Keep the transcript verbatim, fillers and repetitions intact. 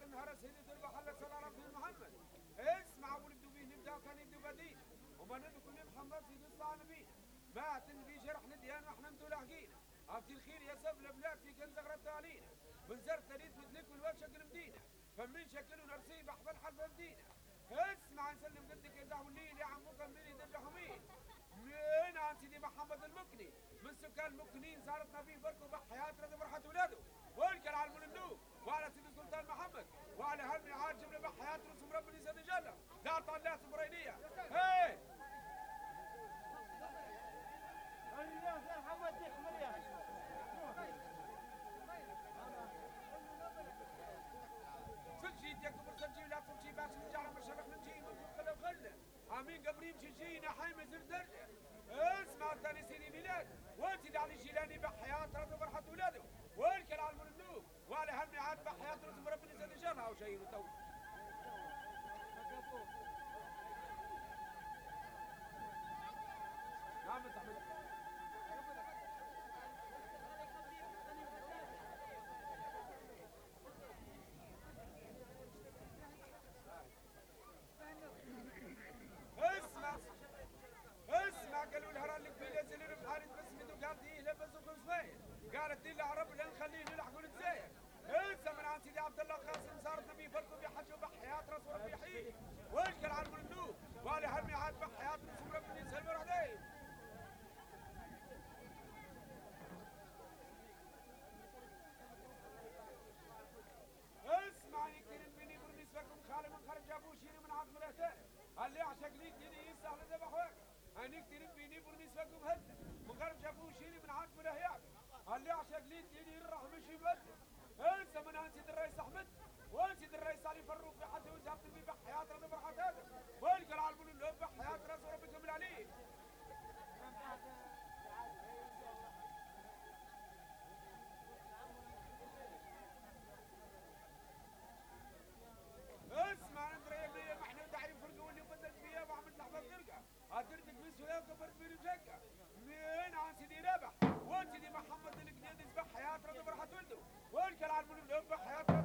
النهار سيدي تربح الله صلى الله عليه محمد. اسمع ولدوا به نبدا كان يبدو بدينا وما ندخل محمد سيدي صلى نبينا. مات النبي جرح نديان واحنا ندول حقينا. عبد الخير يا سب البلاد في كنز غربت علينا. من زرت تريد مثلك والواد شكل مدينه. فمن شكل ونرسي بحبل حلب مدينه. اسمع نسلم قدك يا زهو الليل يا عمو كملي دجحوا مين. من عن سيدي محمد المكني من سكان المكنين صارت نبي بركو بحياة رضي فرحة ولاده. والكل على الملوك وعلى سيدي سلطان محمد وعلى هالمعاد جبنا بحياة رسوم ربنا سيد جل دار طلعت برينية. هي سجيت يا كبر سجي لا تمشي باش نرجع مشرق نجي من كل وخله. امين قبري مشي جينا حيمة زردر. اسمع ثاني سيدي ميلاد وانت علي جيلاني بحياة رضي فرحة ولاده. والكل على الملوك وعلى هالمعاد بحياة رسوم ربنا سيد جل هاو شيء تو. نعم تعمل اسمع اسمع قالوا لها لك في نازل بحارة بسمته قالت ايه لبسوا كوزفاية. قالت دي العرب اللي نخليه نلحقوا نتزايد. انسى من عن سيدي عبد الله قاسم صارت نبي فرقوا بحجوا بحياة رسول ربي يحييه. واشكل على الملوك وعلى هالميعاد بحياة رسول ربي يسلم وحدين. اسمعني كريم بيني بالنسبة لكم خالي من خرج جابوه شيري من عظم الأهتان. اللي عشق لي ديني يسهل ذبح واقع. هنيك كريم بيني بالنسبة لكم هد من خرج جابوه شيري من عظم الأهياء. اللي عشق لي ديني الرحم مشي بد. انسى من انسيد الرئيس احمد وانسيد الرئيس علي فروق بحد وجهة تبي بحياة رضي فرحة هذا. والقل على الملوك بحياة رسول ربي كمل عليه. اسمع ندري بيا ما احنا داعين فرقوا اللي بدلت فيها وعملت لحظه ترقى. ادرتك من سويا وكبرت من رجلك. من عن سيدي رابح وانت سيدي محمد القديد يسبح حياه رضي فرحه ولده. والكل على الملوك بحياه